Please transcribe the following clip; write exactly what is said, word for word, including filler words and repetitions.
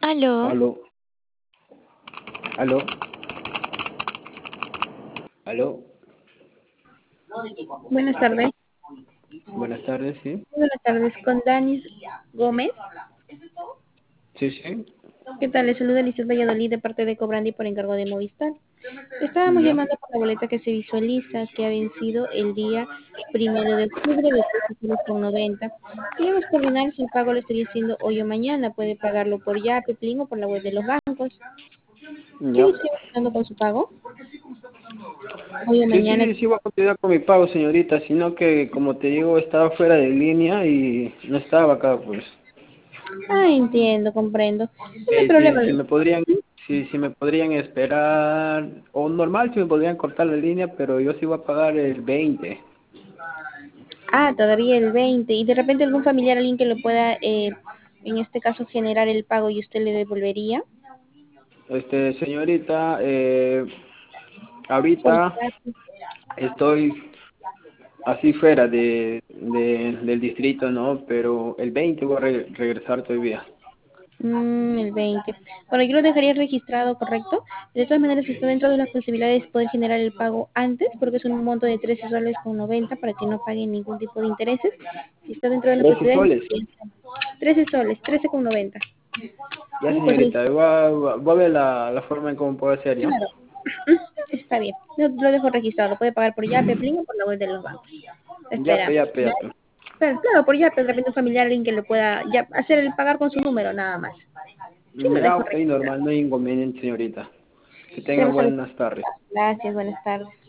Aló, Aló, aló, aló. Buenas tardes. Buenas tardes, sí. Buenas tardes, con Danis Gómez. Sí, sí. ¿Qué tal? Le saluda Lizeth Valladolid de parte de Cobrandi por encargo de Movistar. Estábamos Ya. llamando por la boleta que se visualiza que ha vencido el día primero de octubre de trece soles con noventa. Queremos coordinar si el pago lo estaría haciendo hoy o mañana. Puede pagarlo por Yape, Plin o por la web de los bancos. ¿Sigue Ya. usted contando con su pago? Hoy o Sí, mañana. sí, sí voy a continuar con mi pago, señorita, sino que, como te digo, estaba fuera de línea y no estaba acá, pues. Ah, entiendo, comprendo. No hay Eh, problema. si, si me podrían, si, si me podrían esperar, o normal si me podrían cortar la línea, pero yo sí voy a pagar el veinte. Ah, todavía el veinte. Y de repente algún familiar, alguien que lo pueda, eh, en este caso, generar el pago y usted le devolvería. Este, señorita, eh, Por ahorita Yape. estoy así fuera de, de, del distrito, ¿no? Pero el veinte voy a re- regresar todavía. Mm, el veinte. Bueno, yo lo dejaría registrado, ¿correcto? De todas maneras, está dentro de las posibilidades poder generar el pago antes, porque es un monto de trece soles con noventa para que no paguen ningún tipo de intereses. Si está dentro de las trece posibilidades, soles. trece soles, trece con noventa. Ya, Sí, pues es, señorita, voy a, voy a ver la, la forma en cómo puedo hacer, ¿ya? claro. Está bien. Lo, lo dejo registrado. Lo puede pagar por Yape, Plin o por la web de los bancos. Ya, pe, Esperamos. ya, pe, ya, pe. Claro, claro, por Yape, de repente un familiar, alguien que lo pueda ya hacer el pagar con su número, nada más. Sí, lo Ya, dejo ok, registrado. normal, no hay inconveniente, señorita. Que tenga Quedamos a la- buenas tardes. Gracias, buenas tardes.